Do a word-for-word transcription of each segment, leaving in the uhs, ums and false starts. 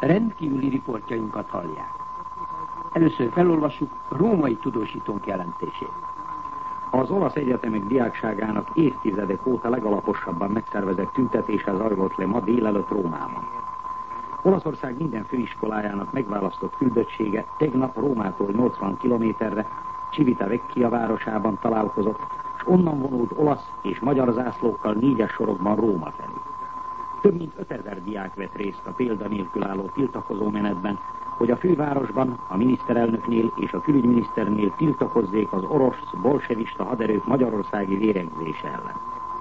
rendkívüli riportjainkat hallják. Először felolvassuk római tudósítónk jelentését. Az olasz egyetemek diákságának évtizedek óta legalaposabban megszervezett tüntetése zajlott le ma délelőtt Rómában. Olaszország minden főiskolájának megválasztott küldöttsége tegnap Rómától nyolcvan kilométerre Civitavecchia városában találkozott, és onnan vonult olasz és magyar zászlókkal négyes sorokban Róma felé. Több mint ötezer diák vett részt a példa nélkül álló tiltakozó menetben, hogy a fővárosban, a miniszterelnöknél és a külügyminiszternél tiltakozzék az orosz bolsevista haderők magyarországi vérengzése ellen.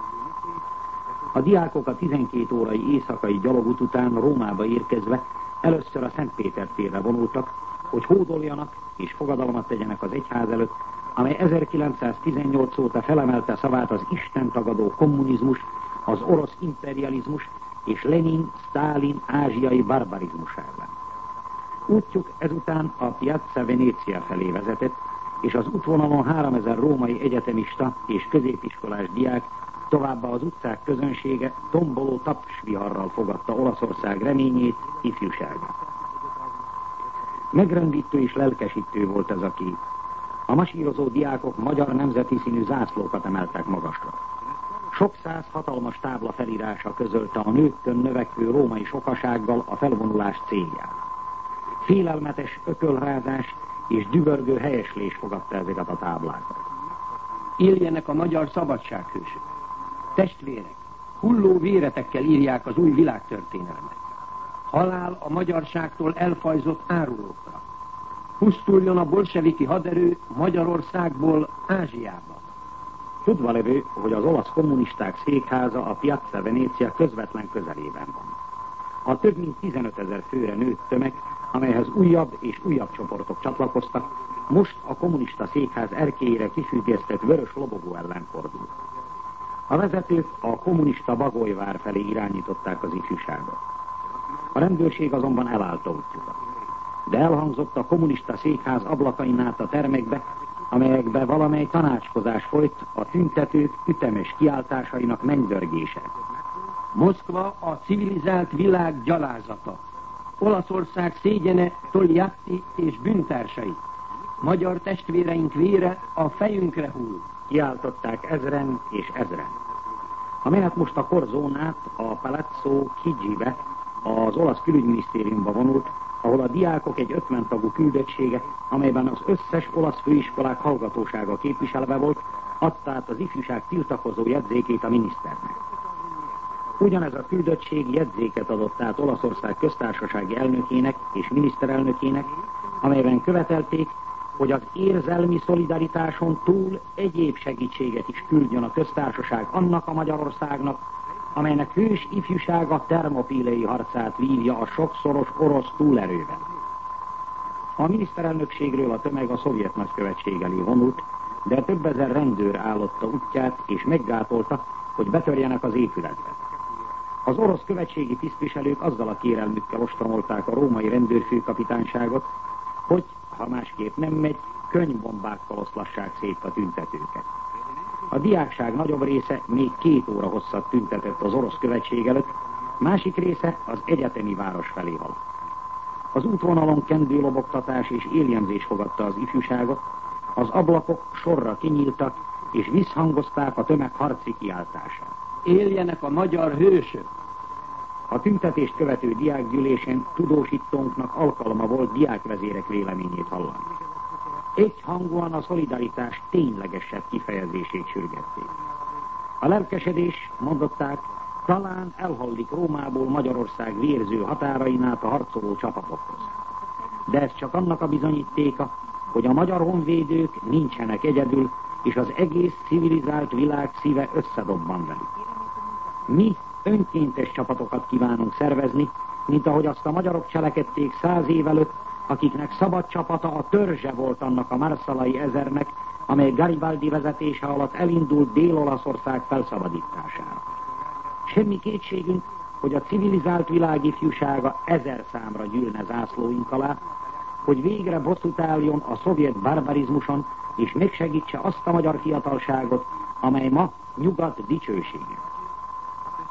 A diákok a tizenkét órai éjszakai gyalogút után Rómába érkezve először a Szentpéter térre vonultak, hogy hódoljanak és fogadalmat tegyenek az egyház előtt, amely ezerkilencszáztizennyolc óta felemelte szavát az istentagadó kommunizmus, az orosz imperializmus és Lenin, Sztálin ázsiai barbarizmus ellen. Útjuk ezután a Piazza Venezia felé vezetett, és az útvonalon háromezer római egyetemista és középiskolás diák, továbbá az utcák közönsége tomboló tapsviharral fogadta Olaszország reményét, ifjúságát. Megrendítő és lelkesítő volt ez a kép. A masírozó diákok magyar nemzeti színű zászlókat emeltek magasra. Sok száz hatalmas tábla felírása közölte a nőttön növekvő római sokasággal a felvonulás célját. Félelmetes ökölrázás és dübörgő helyeslés fogadta ezeket a táblákat. Éljenek a magyar szabadsághősök! Testvérek, hulló véretekkel írják az új világtörténelmet. Halál a magyarságtól elfajzott árulókra. Pusztuljon a bolseviki haderő Magyarországból Ázsiába. Tudva levő, hogy az olasz kommunisták székháza a Piazza Venezia közvetlen közelében van. A több mint tizenötezer főre nőtt tömeg, amelyhez újabb és újabb csoportok csatlakoztak, most a kommunista székház erkélyére kifüggesztett vörös lobogó ellen fordul. A vezetők a kommunista Bagolyvár felé irányították az ifjúságot. A rendőrség azonban elállta útjukat. De elhangzott a kommunista székház ablakain át a termekbe, amelyekbe valamely tanácskozás folyt a tüntetők ütemes kiáltásainak mennydörgése. Moszkva a civilizált világ gyalázata. Olaszország szégyene Togliatti és bűntársai. Magyar testvéreink vére a fejünkre hull. Kiáltották ezren és ezren. A menet most a Corzón át a Palazzo Chigi-be, az olasz külügyminisztériumba vonult, ahol a diákok egy ötven tagú küldöttsége, amelyben az összes olasz főiskolák hallgatósága képviselve volt, adta át az ifjúság tiltakozó jegyzékét a miniszternek. Ugyanez a küldöttség jegyzéket adott át Olaszország köztársasági elnökének és miniszterelnökének, amelyben követelték, hogy az érzelmi szolidaritáson túl egyéb segítséget is küldjön a köztársaság annak a Magyarországnak, amelynek hős ifjúsága termopilei harcát vívja a sokszoros orosz túlerőben. A miniszterelnökségről a tömeg a szovjet nagykövetség elé vonult, de több ezer rendőr állotta útját és meggátolta, hogy betörjenek az épületbe. Az orosz követségi tisztviselők azzal a kérelmükkel ostromolták a római rendőrfőkapitányságot, hogy, ha másképp nem megy, könnybombákkal oszlassák szét a tüntetőket. A diákság nagyobb része még két óra hosszat tüntetett az orosz követség előtt, másik része az egyetemi város felé haladt. Az útvonalon kendőlobogtatás és éljemzés fogadta az ifjúságot, az ablakok sorra kinyíltak, és visszhangozták a tömeg harci kiáltását. Éljenek a magyar hősök! A tüntetést követő diákgyűlésen tudósítónknak alkalma volt diákvezérek véleményét hallani. Egyhangúan a szolidaritás ténylegesebb kifejezését sürgették. A lelkesedés, mondották, talán elhallik Rómából Magyarország vérző határain át a harcoló csapatokhoz. De ez csak annak a bizonyítéka, hogy a magyar honvédők nincsenek egyedül, és az egész civilizált világ szíve összedobban velük. Mi önkéntes csapatokat kívánunk szervezni, mint ahogy azt a magyarok cselekedték száz év előtt, akiknek szabad csapata a törzse volt annak a marszalai ezernek, amely Garibaldi vezetése alatt elindult Dél-Olaszország felszabadítására. Semmi kétségünk, hogy a civilizált világ ifjúsága ezer számra gyűlne zászlóink alá, hogy végre bosszút álljon a szovjet barbarizmuson, és megsegítse azt a magyar fiatalságot, amely ma nyugat dicsősége.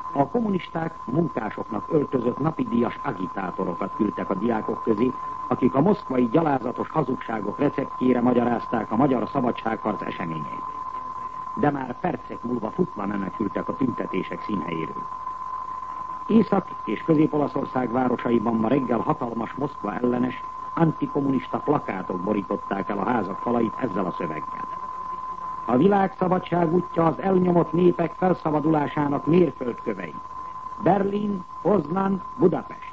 A kommunisták munkásoknak öltözött napidíjas agitátorokat küldtek a diákok közé, akik a moszkvai gyalázatos hazugságok receptjére magyarázták a magyar szabadságharc eseményeit. De már percek múlva futva menekültek a tüntetések színhelyéről. Észak- és Közép-Olaszország városaiban ma reggel hatalmas Moszkva ellenes, antikommunista plakátok borították el a házak falait ezzel a szöveggel. A világ szabadság útja az elnyomott népek felszabadulásának mérföldkövei. Berlin, Poznan, Budapest.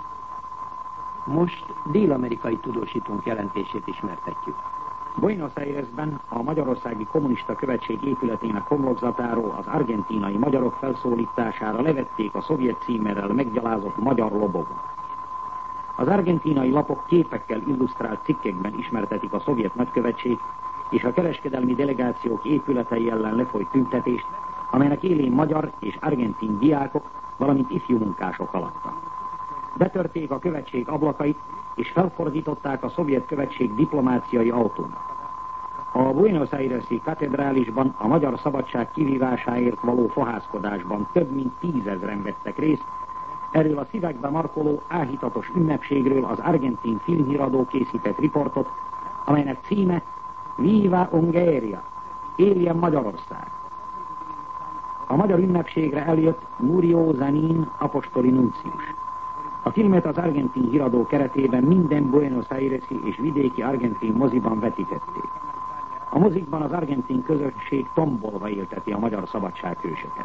Most dél-amerikai tudósítónk jelentését ismertetjük. Buenos Airesben a Magyarországi Kommunista Követség épületének homlokzatáról az argentínai magyarok felszólítására levették a szovjet címerrel meggyalázott magyar lobogot. Az argentínai lapok képekkel illusztrált cikkekben ismertetik a szovjet nagykövetség és a kereskedelmi delegációk épületei ellen lefolyt tüntetést, amelynek élén magyar és argentin diákok, valamint ifjú munkások haladtak. Betörték a követség ablakait, és felfordították a szovjet követség diplomáciai autónak. A Buenos Aires-i katedrálisban a magyar szabadság kivívásáért való fohászkodásban több mint tízezren vettek részt. Erről a szívekbe markoló áhítatos ünnepségről az argentin filmhíradó készített riportot, amelynek címe Viva Ungaria, éljen Magyarország. A magyar ünnepségre eljött Murio Zanin apostoli nuncius. A filmet az argentin híradó keretében minden Buenos Aires-i és vidéki argentin moziban vetítették. A mozikban az argentin közösség tombolva élteti a magyar szabadsághősöket.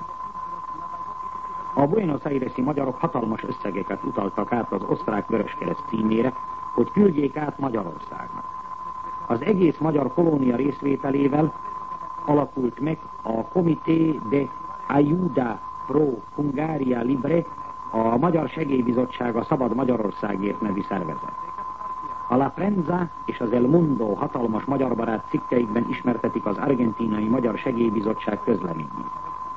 A Buenos Aires-i magyarok hatalmas összegeket utaltak át az osztrák Vöröskereszt címére, hogy küldjék át Magyarországnak. Az egész magyar kolónia részvételével alakult meg a Comité de Ayuda pro Hungaria Libre, a Magyar Segélybizottság a Szabad Magyarországért nevű szervezet. A La Prensa és az El Mundo hatalmas magyarbarát cikkeikben ismertetik az argentinai Magyar Segélybizottság közleményét.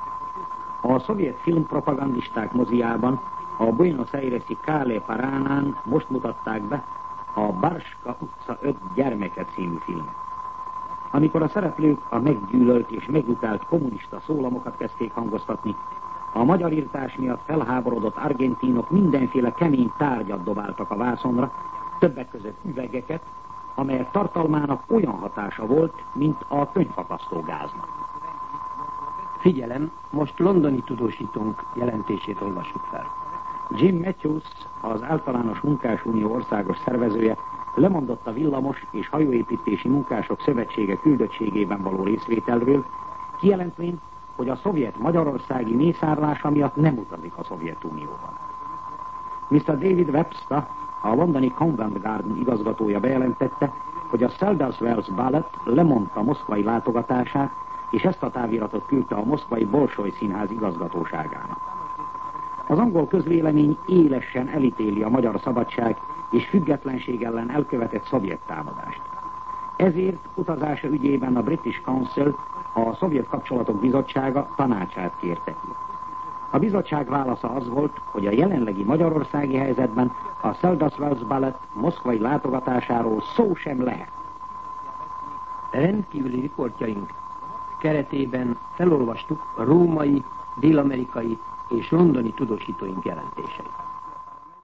A szovjet filmpropagandisták moziában a Buenos Aires-i Kále Paránán most mutatták be a Barska utca öt gyermeke című filmet. Amikor a szereplők a meggyűlölt és megutált kommunista szólamokat kezdték hangoztatni, a magyarírtás miatt felháborodott argentinok mindenféle kemény tárgyat dobáltak a vászonra, többek között üvegeket, amelyek tartalmának olyan hatása volt, mint a könyvfakasztó gáznak. Figyelem, most londoni tudósítónk jelentését olvassuk fel. Jim Matthews, az Általános Munkásunió országos szervezője, lemondott a Villamos és Hajóépítési Munkások Szövetsége küldöttségében való részvételről, kijelentvén, hogy a szovjet magyarországi mészárlása miatt nem utazik a Szovjetunióban. miszter David Webster, a londoni Covent Garden igazgatója bejelentette, hogy a Seldes Wells Ballet lemondta moszkvai látogatását, és ezt a táviratot küldte a moszkvai Bolsoj Színház igazgatóságának. Az angol közvélemény élesen elítéli a magyar szabadság és függetlenség ellen elkövetett szovjet támadást. Ezért utazása ügyében a British Council, a Szovjet Kapcsolatok Bizottsága tanácsát kérte ki. A bizottság válasza az volt, hogy a jelenlegi magyarországi helyzetben a Seldes Wells Ballet moszkvai látogatásáról szó sem lehet. Rendkívüli riportjaink keretében felolvastuk a római, dél-amerikai és londoni tudósítóink jelentéseit.